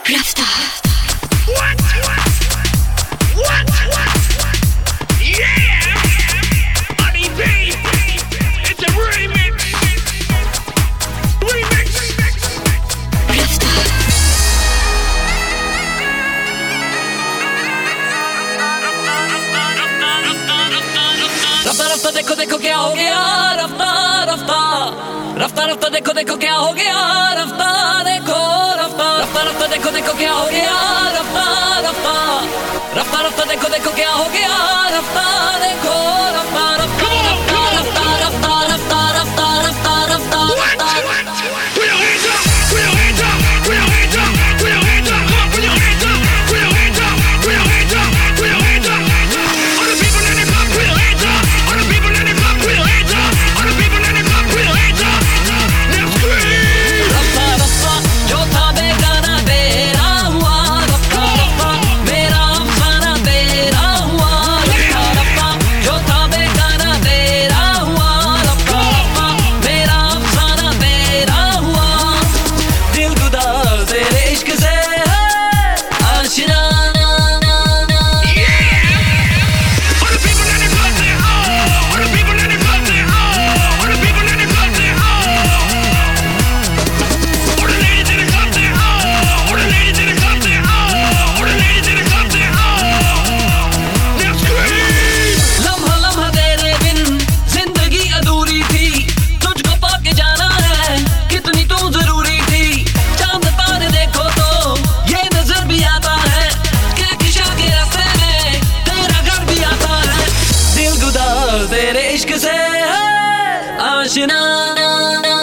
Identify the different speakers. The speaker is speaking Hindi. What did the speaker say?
Speaker 1: Rafta.
Speaker 2: What? Yeah! Honey B, it's a remix.
Speaker 1: Rafta.
Speaker 3: रफ्ता रफ्ता देखो देखो क्या हो गया रफ्ता रफ्ता रफ्ता रफ्ता देखो देखो क्या हो गया रफ्ता देखो रफ्ता रफ्ता रफ्ता देखो देखो क्या हो गया रफ्ता रफ्ता रफ्ता रफ्ता देखो देखो क्या हो गया रफ्ता देखो रफ्ता रफ्ता रफ्ता रफ्ता रफ्ता रफ्ता रफ्ता रफ्ता रफ्ता
Speaker 2: Put your hands up! Put your hands up! Put your hands up! Put your hands up! Come on, put your hands up! Put your hands up! Put your hands up! Put your hands up! All the people in the club, put your hands up! All the people in the club, put your hands up! All the people in the club, put your hands up! Now scream!
Speaker 3: रफ्ता रफ्ता जो था बेगाना तेरा हुआ रफ्ता रफ्ता मेरा अफसाना तेरा हुआ रफ्ता रफ्ता जो था बेगाना तेरा हुआ रफ्ता रफ्ता मेरा अफसाना तेरा हुआ दिल गुदार तेरे इश्क से है आशिना
Speaker 2: All the people in the club say oh! All the people in the club say oh! All the people in the club say oh! All the ladies in the club say oh! All the ladies in the club say oh! All the ladies in the club say oh! Now scream!
Speaker 3: लम्हा लम्हा तेरे बिन जिंदगी अधूरी थी तुझको पाके जाना है कितनी तू जरूरी थी चांद तारे देखो तो ये नजर भी आता है कि किशा के रास्ते में तेरा घर भी आता है दिल गुदार तेरे इश्क से है आशिना